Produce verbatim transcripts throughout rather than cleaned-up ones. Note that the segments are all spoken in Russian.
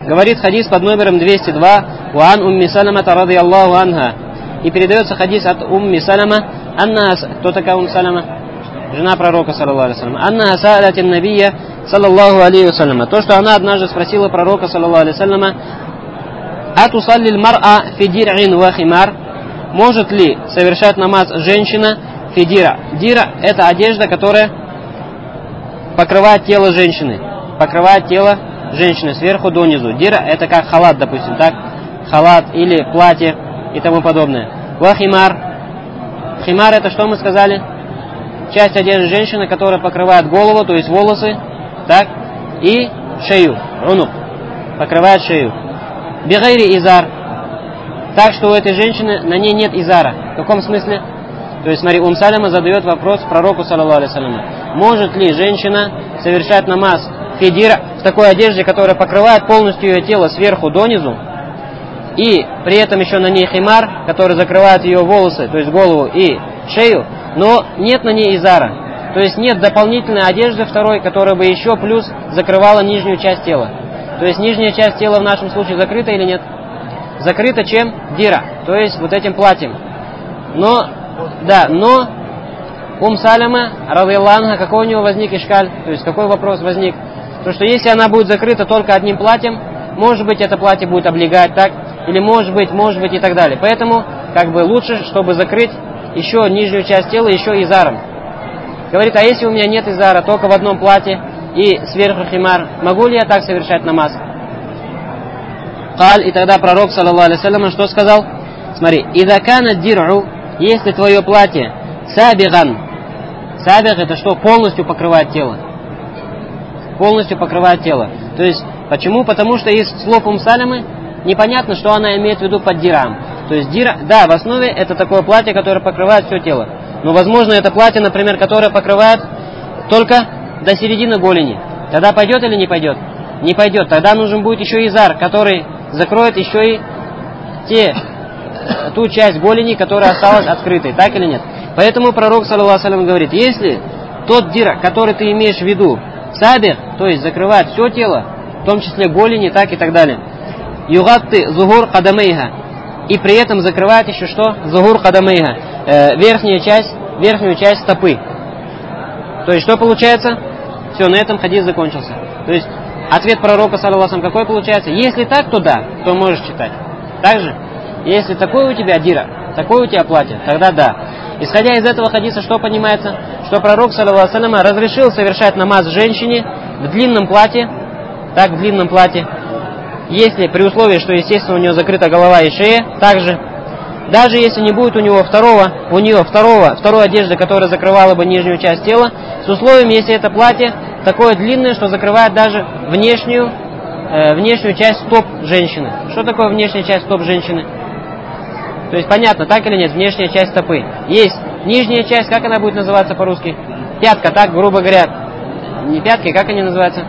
Говорит хадис под номером двести два. «Уан умми саламата ради Аллаху анха». И передается хадис от умми салама. Анна... Кто такая умми салама? Жена пророка, саллаллаху алейхи вассалям. Анна са'алатин набия, саллаллаху алейхи вассалям. То, что она однажды спросила пророка, саллаллаху алейхи вассалям, «Атусаллиль мар'a фи дир'ин ва химар». Может ли совершать намаз женщина фидира? Дира – это одежда, которая покрывает тело женщины. Покрывает тело женщины сверху донизу. Дира – это как халат, допустим, так? Халат или платье и тому подобное. Ва химар. Химар – это что мы сказали? Часть одежды женщины, которая покрывает голову, то есть волосы, так? И шею, рунук, покрывает шею. Бигайри изар. Так что у этой женщины на ней нет изара. В каком смысле? То есть, смотри, Ум Салама задает вопрос пророку, саллаллаху алейхи вассалям. Может ли женщина совершать намаз фидира в такой одежде, которая покрывает полностью ее тело сверху донизу, и при этом еще на ней химар, который закрывает ее волосы, то есть голову и шею, но нет на ней изара. То есть нет дополнительной одежды второй, которая бы еще плюс закрывала нижнюю часть тела. То есть нижняя часть тела в нашем случае закрыта или нет? Закрыто чем? Дира, то есть вот этим платьем. Но, да, но Ум Салама, радиллаху анха, какой у него возник ишкаль? То есть какой вопрос возник? То, что если она будет закрыта только одним платьем, может быть, это платье будет облегать, так? Или может быть, может быть и так далее. Поэтому, как бы лучше, чтобы закрыть еще нижнюю часть тела еще изаром. Говорит, а если у меня нет изара, только в одном платье и сверху химар, могу ли я так совершать намаз? Каль, и тогда пророк, саллаллаху алейхи вассалям, что сказал? Смотри, «Ида кана дир'у», если твое платье сабиган, сабиг это что? Полностью покрывает тело. Полностью покрывает тело. То есть, почему? Потому что из слов Ум Саламы непонятно, что она имеет в виду под дирам. То есть, дира, да, в основе это такое платье, которое покрывает все тело. Но, возможно, это платье, например, которое покрывает только до середины голени. Тогда пойдет или не пойдет? Не пойдет. Тогда нужен будет еще изар, который закроет еще и те, ту часть голени, которая осталась открытой. Так или нет? Поэтому пророк, саллаллаху алейхи вассалям, говорит, если тот дир, который ты имеешь в виду, сабих, то есть закрывает все тело, в том числе голени, так и так далее, югатты зухур кадамейха, и при этом закрывает еще что? Зухур кадамейха, э, верхняя часть, верхнюю часть стопы. То есть что получается? Все, на этом хадис закончился. То есть ответ пророка, саллаллаху алейхи вассалям, какой получается? Если так, то да, то можешь читать. Также, если такой у тебя дира, такое у тебя платье, тогда да. Исходя из этого хадиса, что понимается? Что пророк, саллаллаху алейхи вассалям, разрешил совершать намаз женщине в длинном платье, так, в длинном платье, если при условии, что, естественно, у нее закрыта голова и шея, также, даже если не будет у него второго, у нее второго, второй одежды, которая закрывала бы нижнюю часть тела, с условием, если это платье такое длинное, что закрывает даже внешнюю, э, внешнюю часть стоп женщины. Что такое внешняя часть стоп женщины? То есть понятно, так или нет, внешняя часть стопы. Есть нижняя часть, как она будет называться по-русски? Пятка, так, грубо говоря. Не пятки, как они называются?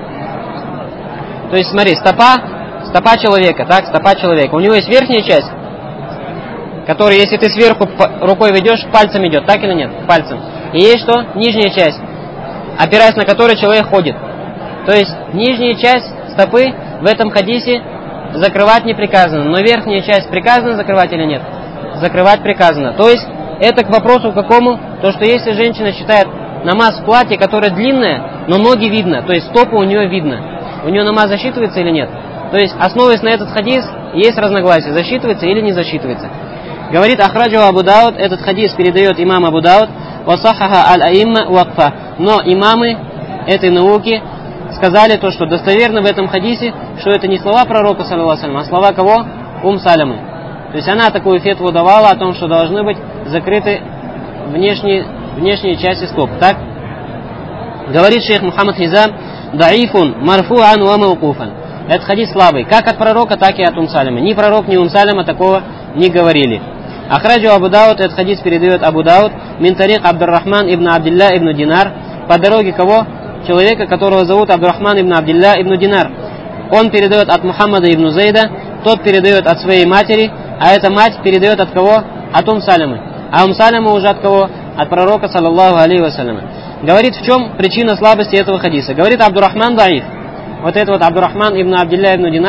То есть смотри, стопа, стопа человека, так, стопа человека. У него есть верхняя часть, которая, если ты сверху рукой ведешь, пальцем идет, так или нет? Пальцем. И есть что? Нижняя часть, опираясь на которую человек ходит. То есть нижняя часть стопы в этом хадисе закрывать не приказано, но верхняя часть приказано закрывать или нет? Закрывать приказано. То есть это к вопросу какому? То, что если женщина считает намаз в платье, которое длинное, но ноги видно, то есть стопы у нее видно, у нее намаз засчитывается или нет? То есть, основываясь на этот хадис, есть разногласия, засчитывается или не засчитывается. Говорит Ахраджу Абу Дауд, этот хадис передает имам Абу Дауд, васахаха аль-аимма вакфа. Но имамы этой науки сказали то, что достоверно в этом хадисе, что это не слова пророка, саллаллаху алейхи вассалям, а слова кого? Ум Саламы. То есть она такую фетву давала о том, что должны быть закрыты внешние, внешние части стоп. Так? Говорит шейх Мухаммад Хизам, даифун марфуан ва маукуфан. Этот хадис слабый, как от пророка, так и от Ум Саламы. Ни пророк, ни Ум Салама такого не говорили. Ахраджу Абу Дауд, этот хадис передает Абу Дауд, мин тарик Абдуррахман ибн Абдилля ибн Динар, по дороге кого? Человека, которого зовут Абдуррахман ибн Абдилля ибн Динар. Он передает от Мухаммада ибн Зейда, тот передает от своей матери, а эта мать передает от кого? От Ум Саламы. А Ум Салама уже от кого? От пророка, саллаллаху алейхи вассалям. Говорит, в чем причина слабости этого хадиса? Говорит Абдуррахман даиф. Вот это вот Абдуррахман ибн Абдилля ибн Динар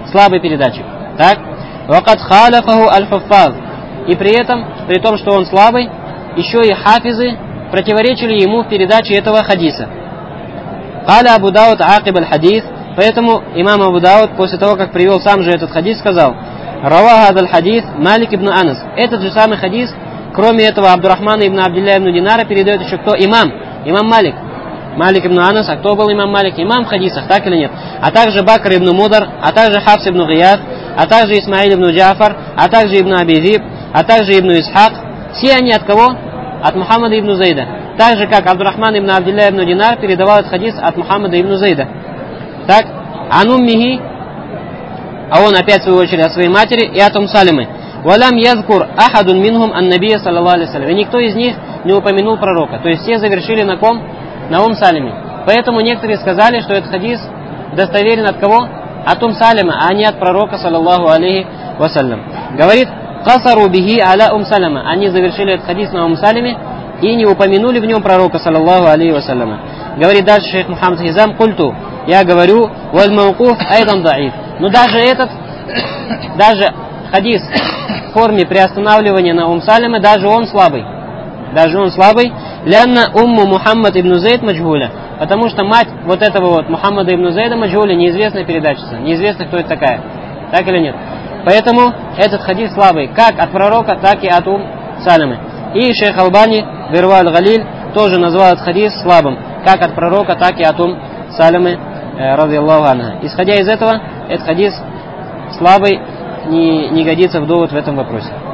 слабый передатчик. Так? Вакад халяфаху аль-хуффаз. И при этом, при том, что он слабый, еще и хафизы противоречили ему в передаче этого хадиса. Каля Абу Дауд акиб аль-хадис. Поэтому имам Абу Дауд, после того, как привел сам же этот хадис, сказал: Раваха аль-хадис Малик ибн Анас. Этот же самый хадис, кроме этого Абдурахмана ибн Абдилля ибн Динара, передает еще кто? Имам. Имам Малик. Малик ибн Анас. А кто был имам Малик? Имам в хадисах, так или нет? А также Бакр ибн Мудар, а также Хафс ибн Гияф, а также Исмаиль ибн Джафар, а также ибн Аби Зиб, а также ибн Исхак. Все они от кого? От Мухаммада ибн Зайда. Так же, как Абдурахман ибн Абдилля ибн Динар передавал этот хадис от Мухаммада ибн Зайда. Так? Ануммихи, а он опять в свою очередь от своей матери, и от Ум Салимы. Валям язкур ахадун минхум ан-набия саллаллаху алейхи вассалям. И никто из них не упомянул пророка. То есть все завершили на ком? На Ум Салиме. Поэтому некоторые сказали, что этот хадис достоверен от кого? От Ум Салима, а не от пророка саллаллаху алейхи вассалям. Говорит: касару бихи аля Ум Салима. Они завершили этот хадис на Ум Салиме и не упомянули в нем пророка саллаллаху алейхи вассалям. Говорит дальше шейх Мухаммад Хизам: культу. Я говорю, валь маукуф айдан даиф. Но даже этот, даже хадис в форме приостанавливания на Ум Салиме, даже он слабый. Даже он слабый. Лянна умму Мухаммад ибн Зайд маджгуля. Потому что мать вот этого вот Мухаммада ибн Зайда маджгуля неизвестная передатчица. Неизвестно, кто это такая. Так или нет? Поэтому этот хадис слабый. Как от пророка, так и от Ум Салимы. И шейх Албани в Ирваль Галиль тоже назвал этот хадис слабым. Как от пророка, так и от Ум Салимы. Радиаллаху анха. Исходя из этого, этот хадис слабый, не, не годится в довод в этом вопросе.